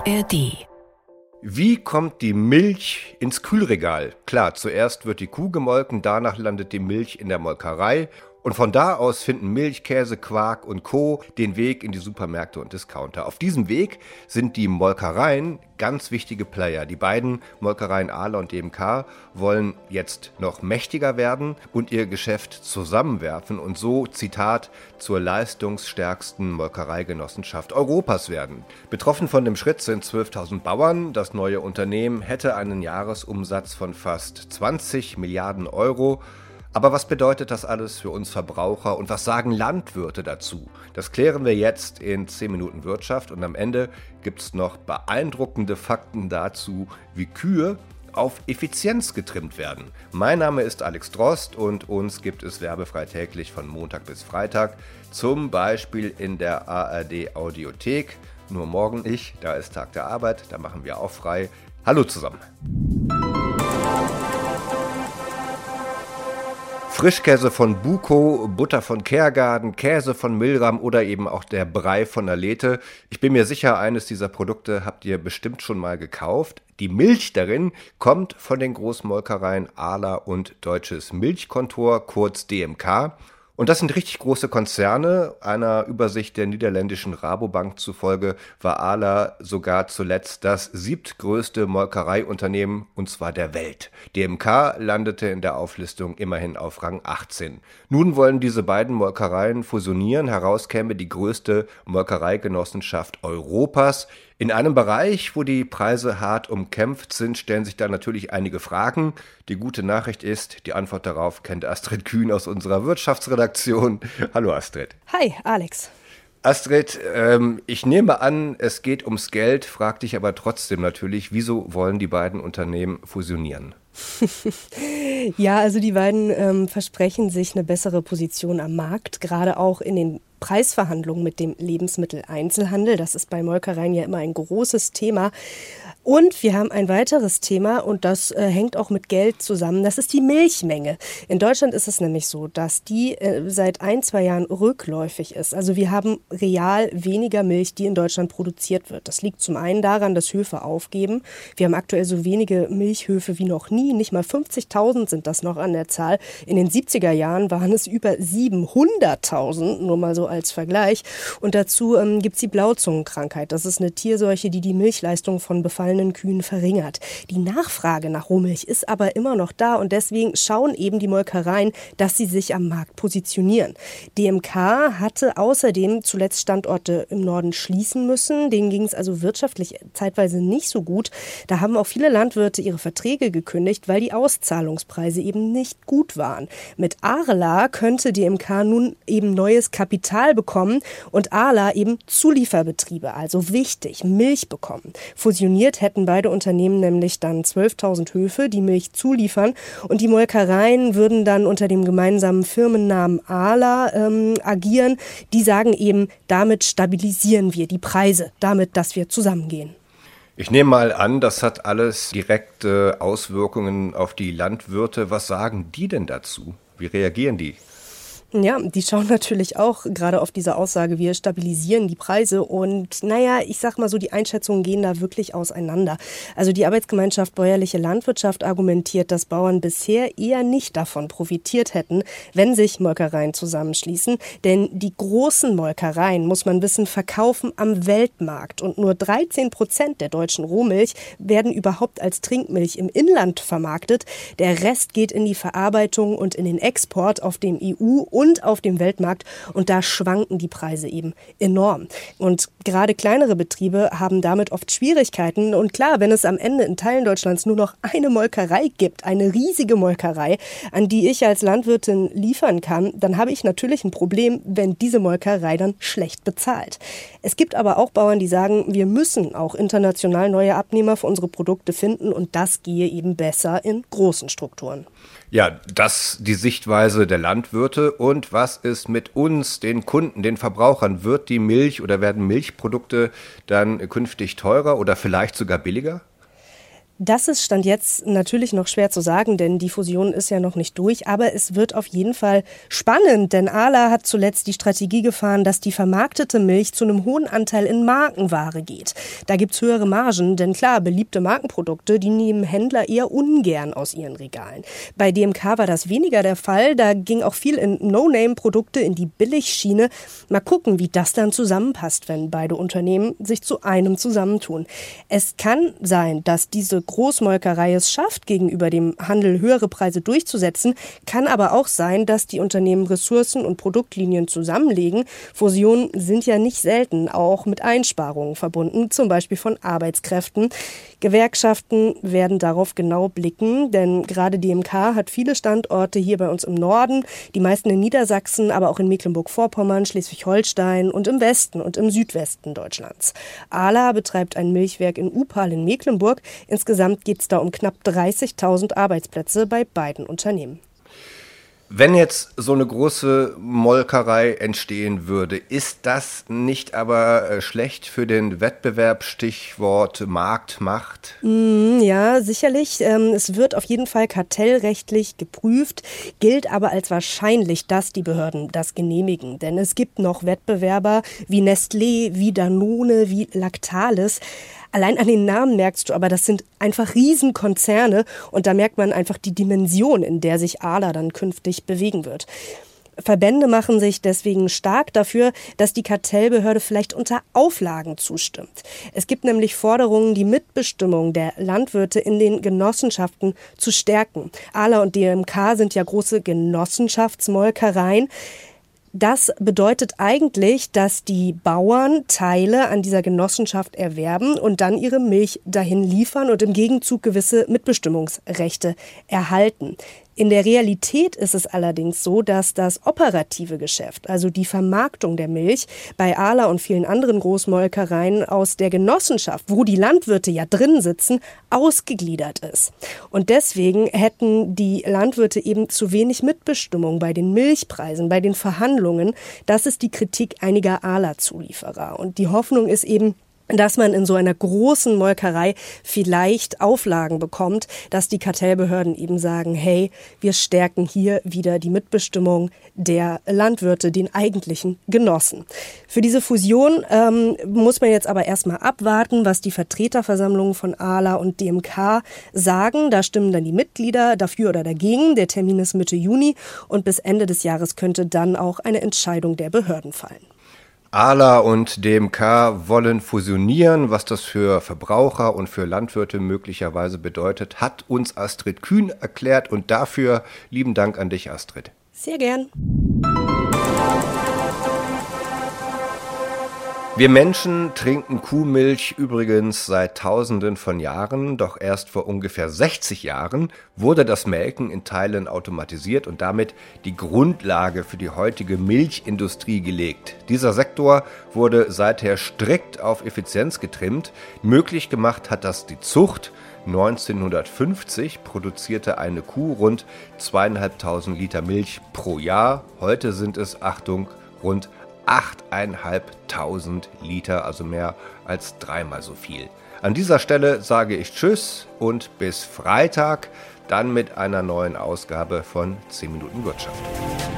ARD. Wie kommt die Milch ins Kühlregal? Klar, zuerst wird die Kuh gemolken, danach landet die Milch in der Molkerei und von da aus finden Milch, Käse, Quark und Co. den Weg in die Supermärkte und Discounter. Auf diesem Weg sind die Molkereien ganz wichtige Player. Die beiden Molkereien Arla und DMK wollen jetzt noch mächtiger werden und ihr Geschäft zusammenwerfen und so, Zitat, zur leistungsstärksten Molkereigenossenschaft Europas werden. Betroffen von dem Schritt sind 12.000 Bauern. Das neue Unternehmen hätte einen Jahresumsatz von fast 20 Milliarden Euro. Aber was bedeutet das alles für uns Verbraucher und was sagen Landwirte dazu? Das klären wir jetzt in 10 Minuten Wirtschaft und am Ende gibt es noch beeindruckende Fakten dazu, wie Kühe auf Effizienz getrimmt werden. Mein Name ist Alex Drost und uns gibt es werbefrei täglich von Montag bis Freitag, zum Beispiel in der ARD Audiothek. Nur morgen nicht, da ist Tag der Arbeit, da machen wir auch frei. Hallo zusammen. Frischkäse von Buko, Butter von Kergarden, Käse von Milram oder eben auch der Brei von Alete. Ich bin mir sicher, eines dieser Produkte habt ihr bestimmt schon mal gekauft. Die Milch darin kommt von den Großmolkereien Arla und Deutsches Milchkontor, kurz DMK. Und das sind richtig große Konzerne. Einer Übersicht der niederländischen Rabobank zufolge war Arla sogar zuletzt das 7. größte Molkereiunternehmen, und zwar der Welt. DMK landete in der Auflistung immerhin auf Rang 18. Nun wollen diese beiden Molkereien fusionieren. Heraus käme die größte Molkereigenossenschaft Europas. In einem Bereich, wo die Preise hart umkämpft sind, stellen sich da natürlich einige Fragen. Die gute Nachricht ist, die Antwort darauf kennt Astrid Kühn aus unserer Wirtschaftsredaktion. Hallo Astrid. Hi Alex. Astrid, ich nehme an, es geht ums Geld, frag dich aber trotzdem natürlich, wieso wollen die beiden Unternehmen fusionieren? Ja, also die beiden versprechen sich eine bessere Position am Markt, gerade auch in den Preisverhandlungen mit dem Lebensmitteleinzelhandel. Das ist bei Molkereien ja immer ein großes Thema. Und wir haben ein weiteres Thema und das hängt auch mit Geld zusammen. Das ist die Milchmenge. In Deutschland ist es nämlich so, dass die seit 1-2 Jahren rückläufig ist. Also wir haben real weniger Milch, die in Deutschland produziert wird. Das liegt zum einen daran, dass Höfe aufgeben. Wir haben aktuell so wenige Milchhöfe wie noch nie. Nicht mal 50.000 sind das noch an der Zahl. In den 70er Jahren waren es über 700.000, nur mal so als Vergleich. Und dazu gibt es die Blauzungenkrankheit. Das ist eine Tierseuche, die die Milchleistung von befallenen Kühen verringert. Die Nachfrage nach Rohmilch ist aber immer noch da und deswegen schauen eben die Molkereien, dass sie sich am Markt positionieren. DMK hatte außerdem zuletzt Standorte im Norden schließen müssen. Denen ging es also wirtschaftlich zeitweise nicht so gut. Da haben auch viele Landwirte ihre Verträge gekündigt, weil die Auszahlungspreise eben nicht gut waren. Mit Arla könnte DMK nun eben neues Kapital bekommen und Arla eben Zulieferbetriebe, also wichtig, Milch bekommen. Fusioniert hätten beide Unternehmen nämlich dann 12.000 Höfe, die Milch zuliefern und die Molkereien würden dann unter dem gemeinsamen Firmennamen Arla agieren. Die sagen eben, damit stabilisieren wir die Preise, damit, dass wir zusammengehen. Ich nehme mal an, das hat alles direkte Auswirkungen auf die Landwirte. Was sagen die denn dazu? Wie reagieren die? Ja, die schauen natürlich auch gerade auf diese Aussage, wir stabilisieren die Preise und naja, ich sag mal so, die Einschätzungen gehen da wirklich auseinander. Also die Arbeitsgemeinschaft Bäuerliche Landwirtschaft argumentiert, dass Bauern bisher eher nicht davon profitiert hätten, wenn sich Molkereien zusammenschließen, denn die großen Molkereien, muss man wissen, verkaufen am Weltmarkt und nur 13% der deutschen Rohmilch werden überhaupt als Trinkmilch im Inland vermarktet. Der Rest geht in die Verarbeitung und in den Export auf dem EU- und auf dem Weltmarkt und da schwanken die Preise eben enorm. Und gerade kleinere Betriebe haben damit oft Schwierigkeiten und klar, wenn es am Ende in Teilen Deutschlands nur noch eine Molkerei gibt, eine riesige Molkerei, an die ich als Landwirtin liefern kann, dann habe ich natürlich ein Problem, wenn diese Molkerei dann schlecht bezahlt. Es gibt aber auch Bauern, die sagen, wir müssen auch international neue Abnehmer für unsere Produkte finden und das gehe eben besser in großen Strukturen. Ja, das die Sichtweise der Landwirte. Und was ist mit uns, den Kunden, den Verbrauchern? Wird die Milch oder werden Milchprodukte dann künftig teurer oder vielleicht sogar billiger? Das ist Stand jetzt natürlich noch schwer zu sagen, denn die Fusion ist ja noch nicht durch. Aber es wird auf jeden Fall spannend, denn Arla hat zuletzt die Strategie gefahren, dass die vermarktete Milch zu einem hohen Anteil in Markenware geht. Da gibt's höhere Margen, denn klar, beliebte Markenprodukte, die nehmen Händler eher ungern aus ihren Regalen. Bei DMK war das weniger der Fall. Da ging auch viel in No-Name-Produkte, in die Billigschiene. Mal gucken, wie das dann zusammenpasst, wenn beide Unternehmen sich zu einem zusammentun. Es kann sein, dass diese Großmolkerei es schafft, gegenüber dem Handel höhere Preise durchzusetzen, kann aber auch sein, dass die Unternehmen Ressourcen und Produktlinien zusammenlegen. Fusionen sind ja nicht selten auch mit Einsparungen verbunden, zum Beispiel von Arbeitskräften. Gewerkschaften werden darauf genau blicken, denn gerade DMK hat viele Standorte hier bei uns im Norden, die meisten in Niedersachsen, aber auch in Mecklenburg-Vorpommern, Schleswig-Holstein und im Westen und im Südwesten Deutschlands. Arla betreibt ein Milchwerk in Upal in Mecklenburg. Insgesamt geht es da um knapp 30.000 Arbeitsplätze bei beiden Unternehmen. Wenn jetzt so eine große Molkerei entstehen würde, ist das nicht aber schlecht für den Wettbewerb, Stichwort Marktmacht? Ja, sicherlich. Es wird auf jeden Fall kartellrechtlich geprüft, gilt aber als wahrscheinlich, dass die Behörden das genehmigen. Denn es gibt noch Wettbewerber wie Nestlé, wie Danone, wie Lactalis. Allein an den Namen merkst du aber, das sind einfach Riesenkonzerne und da merkt man einfach die Dimension, in der sich Arla dann künftig bewegen wird. Verbände machen sich deswegen stark dafür, dass die Kartellbehörde vielleicht unter Auflagen zustimmt. Es gibt nämlich Forderungen, die Mitbestimmung der Landwirte in den Genossenschaften zu stärken. Arla und DMK sind ja große Genossenschaftsmolkereien. Das bedeutet eigentlich, dass die Bauern Teile an dieser Genossenschaft erwerben und dann ihre Milch dahin liefern und im Gegenzug gewisse Mitbestimmungsrechte erhalten. In der Realität ist es allerdings so, dass das operative Geschäft, also die Vermarktung der Milch, bei Arla und vielen anderen Großmolkereien aus der Genossenschaft, wo die Landwirte ja drin sitzen, ausgegliedert ist. Und deswegen hätten die Landwirte eben zu wenig Mitbestimmung bei den Milchpreisen, bei den Verhandlungen. Das ist die Kritik einiger Arla-Zulieferer. Und die Hoffnung ist eben, dass man in so einer großen Molkerei vielleicht Auflagen bekommt, dass die Kartellbehörden eben sagen, hey, wir stärken hier wieder die Mitbestimmung der Landwirte, den eigentlichen Genossen. Für diese Fusion muss man jetzt aber erstmal abwarten, was die Vertreterversammlungen von Arla und DMK sagen. Da stimmen dann die Mitglieder dafür oder dagegen. Der Termin ist Mitte Juni und bis Ende des Jahres könnte dann auch eine Entscheidung der Behörden fallen. Arla und DMK wollen fusionieren. Was das für Verbraucher und für Landwirte möglicherweise bedeutet, hat uns Astrid Kühn erklärt. Und dafür lieben Dank an dich, Astrid. Sehr gern. Wir Menschen trinken Kuhmilch übrigens seit Tausenden von Jahren, doch erst vor ungefähr 60 Jahren wurde das Melken in Teilen automatisiert und damit die Grundlage für die heutige Milchindustrie gelegt. Dieser Sektor wurde seither strikt auf Effizienz getrimmt. Möglich gemacht hat das die Zucht. 1950 produzierte eine Kuh rund 2.500 Liter Milch pro Jahr. Heute sind es, Achtung, rund 8.500 Liter, also mehr als dreimal so viel. An dieser Stelle sage ich Tschüss und bis Freitag, dann mit einer neuen Ausgabe von 10 Minuten Wirtschaft.